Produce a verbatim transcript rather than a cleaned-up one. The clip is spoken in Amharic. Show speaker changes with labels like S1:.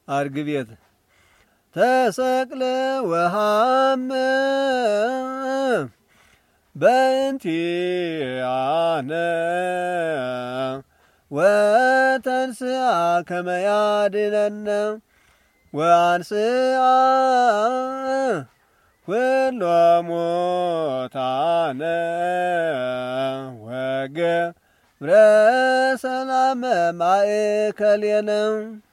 S1: አርግቤት ተሰቅለ ወሃመ በእንቲአነ ወተንሥአ ከመ ያድኅነነ ወአንሥአ ኩሎ ሙታነ ወገብረ ሰላመ ማእከሌነ